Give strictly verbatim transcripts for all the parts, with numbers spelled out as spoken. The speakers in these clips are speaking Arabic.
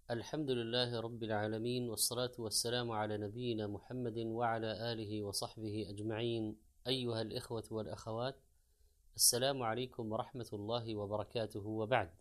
الحمد لله رب العالمين، والصلاة والسلام على نبينا محمد وعلى آله وصحبه أجمعين. أيها الإخوة والأخوات، السلام عليكم ورحمة الله وبركاته. وبعد،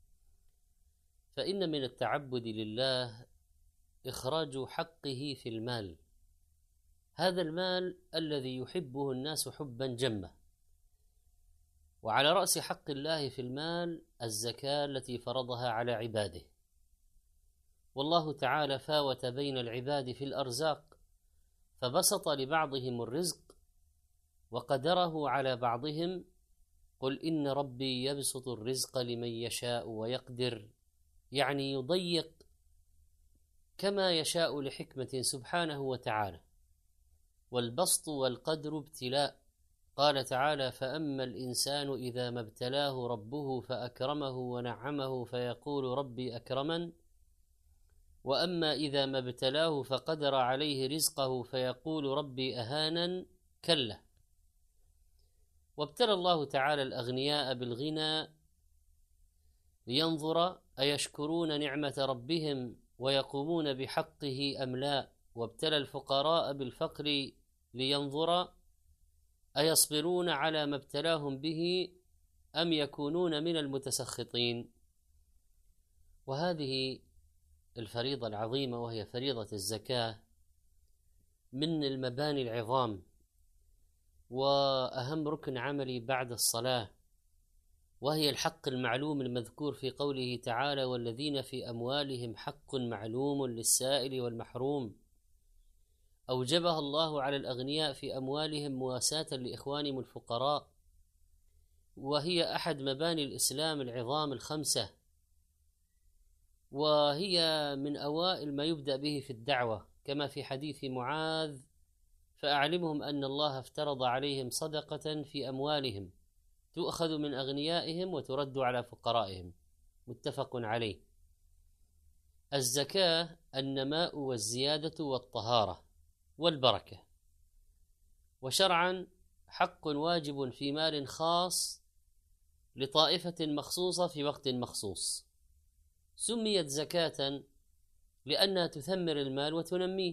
فإن من التعبد لله إخراج حقه في المال، هذا المال الذي يحبه الناس حبا جما. وعلى رأس حق الله في المال الزكاة التي فرضها على عباده. والله تعالى فاوت بين العباد في الأرزاق، فبسط لبعضهم الرزق وقدره على بعضهم. قل إن ربي يبسط الرزق لمن يشاء ويقدر، يعني يضيق كما يشاء لحكمة سبحانه وتعالى. والبسط والقدر ابتلاء. قال تعالى: فأما الإنسان إذا ما ابتلاه ربه فأكرمه ونعمه فيقول ربي أكرمن، وأما إذا ما ابتلاه فقدر عليه رزقه فيقول ربي أهانن. كلا. وابتلى الله تعالى الأغنياء بالغنى لينظر أيشكرون نعمة ربهم ويقومون بحقه أم لا، وابتلى الفقراء بالفقر لينظر أيصبرون على ما ابتلاهم به أم يكونون من المتسخطين. وهذه الفريضة العظيمة، وهي فريضة الزكاة، من المباني العظام وأهم ركن عملي بعد الصلاة، وهي الحق المعلوم المذكور في قوله تعالى: والذين في أموالهم حق معلوم للسائل والمحروم. أوجبها الله على الأغنياء في أموالهم مواساة لإخوانهم الفقراء، وهي أحد مباني الإسلام العظام الخمسة، وهي من أوائل ما يبدأ به في الدعوة، كما في حديث معاذ: فأعلمهم أن الله افترض عليهم صدقة في أموالهم تؤخذ من أغنيائهم وترد على فقرائهم. متفق عليه. الزكاة النماء والزيادة والطهارة والبركة، وشرعا حق واجب في مال خاص لطائفة مخصوصة في وقت مخصوص. سميت زكاة لأنها تثمر المال وتنميه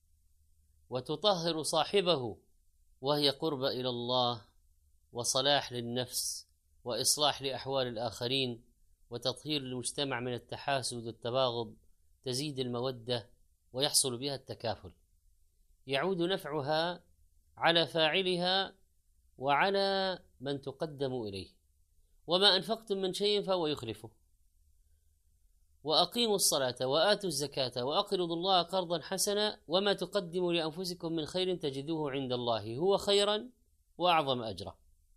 وتطهر صاحبه، وهي قرب إلى الله وصلاح للنفس وإصلاح لأحوال الآخرين وتطهير المجتمع من التحاسد والتباغض، تزيد المودة ويحصل بها التكافل. يعود نفعها على فاعلها وعلى من تقدم إليه. وما أنفقتم من شيء فهو يخلفه. وأقيموا الصلاة وآتوا الزكاة وأقرضوا الله قرضا حسنا وما تقدموا لأنفسكم من خير تجدوه عند الله هو خيرا وأعظم أجرا.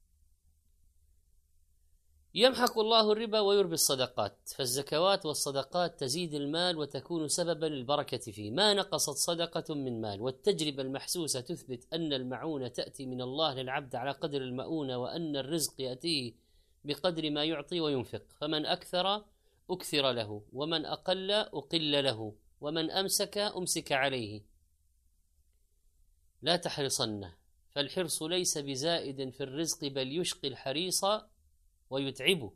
يمحق الله الربا ويربي الصدقات، فالزكوات والصدقات تزيد المال وتكون سببا للبركة فيه. ما نقصت صدقة من مال، والتجربة المحسوسة تثبت أن المعونة تأتي من الله للعبد على قدر المؤونة، وأن الرزق يأتيه بقدر ما يعطي وينفق. فمن أكثر أكثر له، ومن أقل أقل له، ومن أمسك أمسك عليه. لا تحرصن، فالحرص ليس بزائد في الرزق بل يشقي الحريص ويتعبه.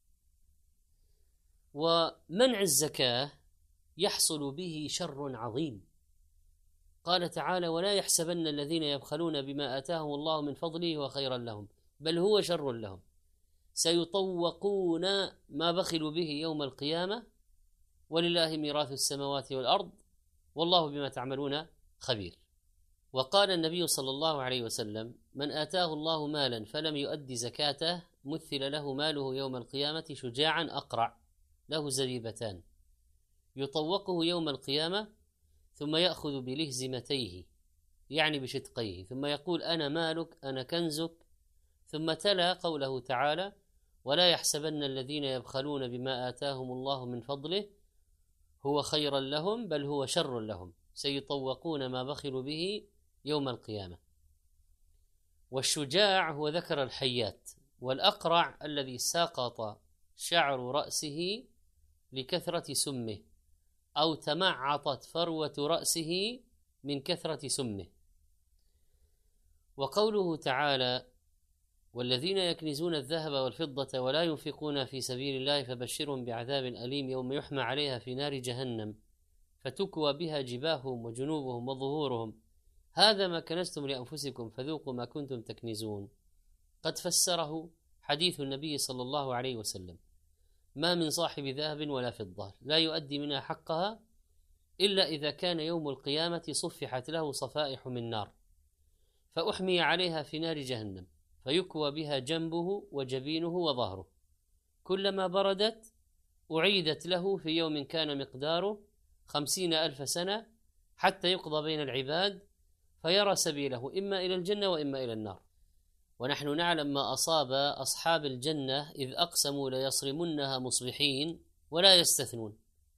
ومنع الزكاة يحصل به شر عظيم. قال تعالى: ولا يحسبن الذين يبخلون بما آتاهم الله من فضله وخيرا لهم بل هو شر لهم سيطوقون ما بخلوا به يوم القيامة ولله ميراث السماوات والأرض والله بما تعملون خبير. وقال النبي صلى الله عليه وسلم: من آتاه الله مالا فلم يؤدي زكاته مثل له ماله يوم القيامة شجاعا أقرع له زبيبتان يطوقه يوم القيامة ثم يأخذ بلهزمتيه، يعني بشدقيه، ثم يقول: أنا مالك أنا كنزك. ثم تلا قوله تعالى: ولا يحسبن الذين يبخلون بما آتاهم الله من فضله هو خيرا لهم بل هو شر لهم سيطوقون ما بخلوا به يوم القيامة. والشجاع هو ذكر الحيات، والأقرع الذي سقط شعر رأسه لكثرة سمه أو تمعطت فروة رأسه من كثرة سمه. وقوله تعالى: والذين يكنزون الذهب والفضة ولا ينفقون في سبيل الله فبشرهم بعذاب أليم يوم يحمى عليها في نار جهنم فتكوى بها جباههم وجنوبهم وظهورهم هذا ما كنزتم لأنفسكم فذوقوا ما كنتم تكنزون. قد فسره حديث النبي صلى الله عليه وسلم: ما من صاحب ذهب ولا فضة لا يؤدي منها حقها إلا إذا كان يوم القيامة صفحت له صفائح من نار فأحمي عليها في نار جهنم فيكوى بها جنبه وجبينه وظهره كلما بردت أعيدت له في يوم كان مقداره خمسين ألف سنة حتى يقضى بين العباد فيرى سبيله إما إلى الجنة وإما إلى النار. ونحن نعلم ما أصاب أصحاب الجنة إذ أقسموا ليصرمنها مصبحين ولا يستثنون،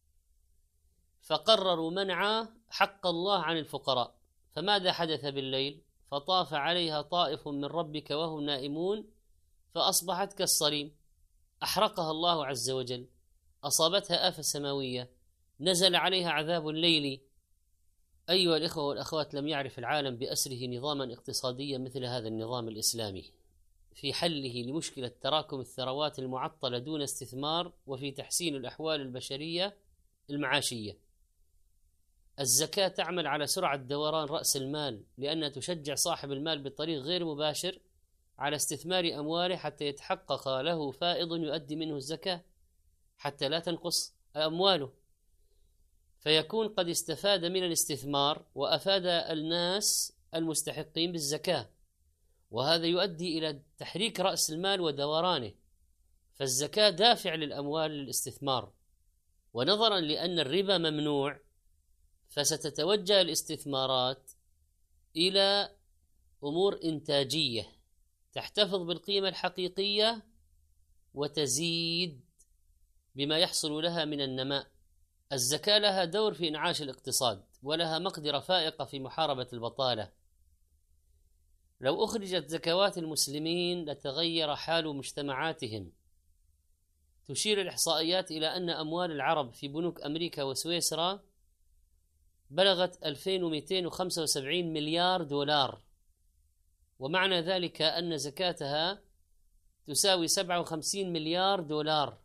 فقرروا منع حق الله عن الفقراء. فماذا حدث بالليل؟ فطاف عليها طائف من ربك وهم نائمون فأصبحت كالصريم، أحرقها الله عز وجل، أصابتها آفة سماوية، نزل عليها عذاب الليل. أيها الإخوة والأخوات، لم يعرف العالم بأسره نظاما اقتصاديا مثل هذا النظام الإسلامي في حله لمشكلة تراكم الثروات المعطلة دون استثمار وفي تحسين الأحوال البشرية المعاشية. الزكاة تعمل على سرعة دوران رأس المال لأنها تشجع صاحب المال بطريق غير مباشر على استثمار أمواله حتى يتحقق له فائض يؤدي منه الزكاة حتى لا تنقص أمواله، فيكون قد استفاد من الاستثمار وأفاد الناس المستحقين بالزكاة، وهذا يؤدي إلى تحريك رأس المال ودورانه. فالزكاة دافع للأموال للاستثمار، ونظرا لأن الربا ممنوع فستتوجه الاستثمارات إلى أمور إنتاجية تحتفظ بالقيمة الحقيقية وتزيد بما يحصل لها من النماء. الزكاة لها دور في إنعاش الاقتصاد ولها مقدرة فائقة في محاربة البطالة. لو أخرجت زكوات المسلمين لتغير حال مجتمعاتهم. تشير الإحصائيات إلى أن أموال العرب في بنوك أمريكا وسويسرا بلغت ألفين ومئتين وخمسة وسبعين مليار دولار، ومعنى ذلك أن زكاتها تساوي سبعة وخمسين مليار دولار.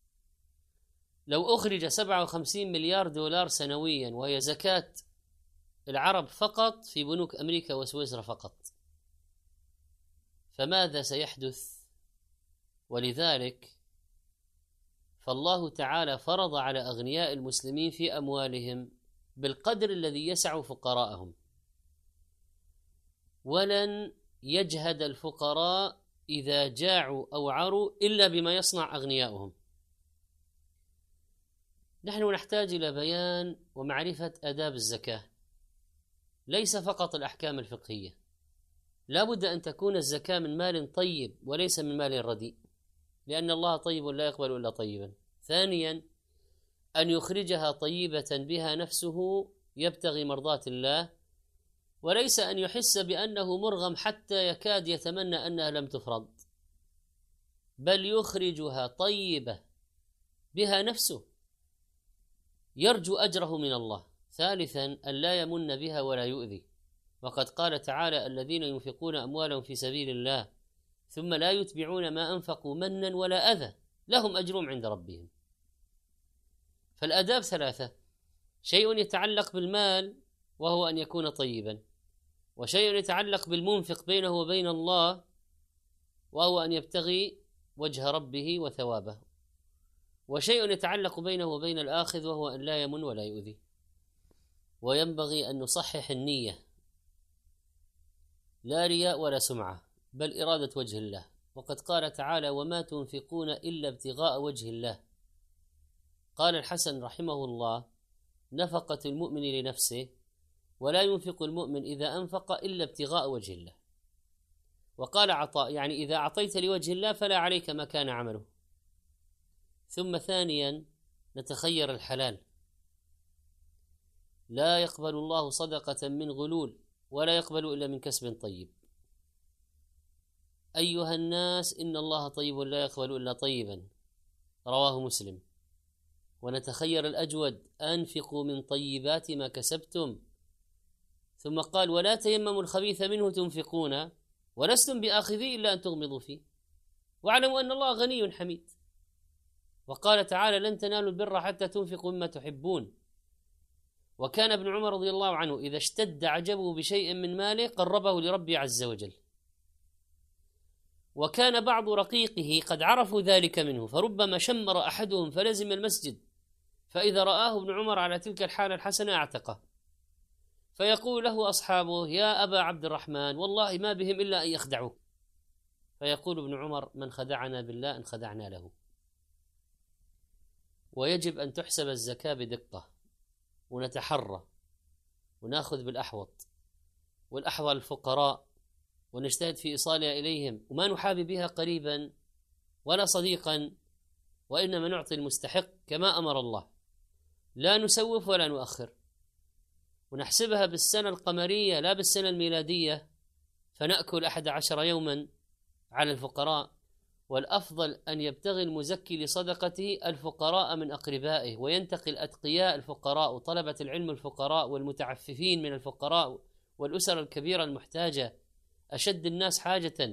لو أخرج سبعة وخمسين مليار دولار سنويا وهي زكاة العرب فقط في بنوك أمريكا وسويسرا فقط، فماذا سيحدث؟ ولذلك فالله تعالى فرض على أغنياء المسلمين في أموالهم بالقدر الذي يسع فقراءهم، ولن يجهد الفقراء إذا جاعوا أو عروا إلا بما يصنع أغنياؤهم. نحن نحتاج إلى بيان ومعرفة آداب الزكاة، ليس فقط الأحكام الفقهية. لا بد أن تكون الزكاة من مال طيب وليس من مال رديء، لأن الله طيب لا يقبل إلا طيبا. ثانيا، أن يخرجها طيبة بها نفسه يبتغي مرضاة الله، وليس أن يحس بأنه مرغم حتى يكاد يتمنى أنها لم تفرض، بل يخرجها طيبة بها نفسه يرجو أجره من الله. ثالثا، أن لا يمن بها ولا يؤذي، وقد قال تعالى: الذين ينفقون أموالهم في سبيل الله ثم لا يتبعون ما أنفقوا منا ولا أذى لهم أجرهم عند ربهم. فالآداب ثلاثة: شيء يتعلق بالمال وهو أن يكون طيبا، وشيء يتعلق بالمنفق بينه وبين الله وهو أن يبتغي وجه ربه وثوابه، وشيء يتعلق بينه وبين الآخذ وهو أن لا يمن ولا يؤذي. وينبغي أن نصحح النية، لا رياء ولا سمعة، بل إرادة وجه الله. وقد قال تعالى: وما تنفقون إلا ابتغاء وجه الله. قال الحسن رحمه الله: نفقة المؤمن لنفسه، ولا ينفق المؤمن إذا أنفق إلا ابتغاء وجه الله. وقال عطاء: يعني إذا أعطيت لوجه الله فلا عليك ما كان عمله. ثم ثانيا، نتخير الحلال، لا يقبل الله صدقة من غلول ولا يقبل إلا من كسب طيب. أيها الناس، إن الله طيب لا يقبل إلا طيبا، رواه مسلم. ونتخير الأجود: أنفقوا من طيبات ما كسبتم. ثم قال: ولا تيمموا الخبيث منه تنفقون ولستم بآخذيه إلا أن تغمضوا فيه، واعلموا أن الله غني حميد. وقال تعالى: لن تنالوا البر حتى تنفقوا مما تحبون. وكان ابن عمر رضي الله عنه إذا اشتد عجبه بشيء من ماله قربه لربه عز وجل. وكان بعض رقيقه قد عرفوا ذلك منه، فربما شمر أحدهم فلزم المسجد، فإذا رآه ابن عمر على تلك الحالة الحسنة اعتقه، فيقول له أصحابه: يا أبا عبد الرحمن، والله ما بهم إلا أن يخدعوك. فيقول ابن عمر: من خدعنا بالله إن خدعنا له. ويجب أن تحسب الزكاة بدقة، ونتحرى ونأخذ بالأحوط، والأحوال الفقراء، ونجتهد في إيصالها إليهم، وما نحابي بها قريبا ولا صديقا، وإنما نعطي المستحق كما أمر الله، لا نسوف ولا نؤخر، ونحسبها بالسنة القمرية لا بالسنة الميلادية، فنأكل أحد عشر يوما على الفقراء. والأفضل أن يبتغي المزكي لصدقته الفقراء من أقربائه، وينتقي الأتقياء الفقراء وطلبة العلم الفقراء والمتعففين من الفقراء والأسر الكبيرة المحتاجة، أشد الناس حاجة.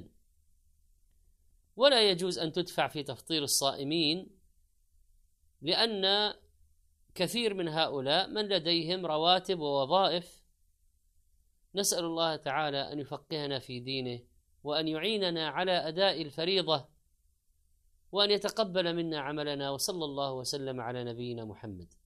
ولا يجوز أن تدفع في تفطير الصائمين، لأن كثير من هؤلاء من لديهم رواتب ووظائف. نسأل الله تعالى أن يفقهنا في دينه، وأن يعيننا على أداء الفريضة، وأن يتقبل منا عملنا، وصلى الله وسلم على نبينا محمد.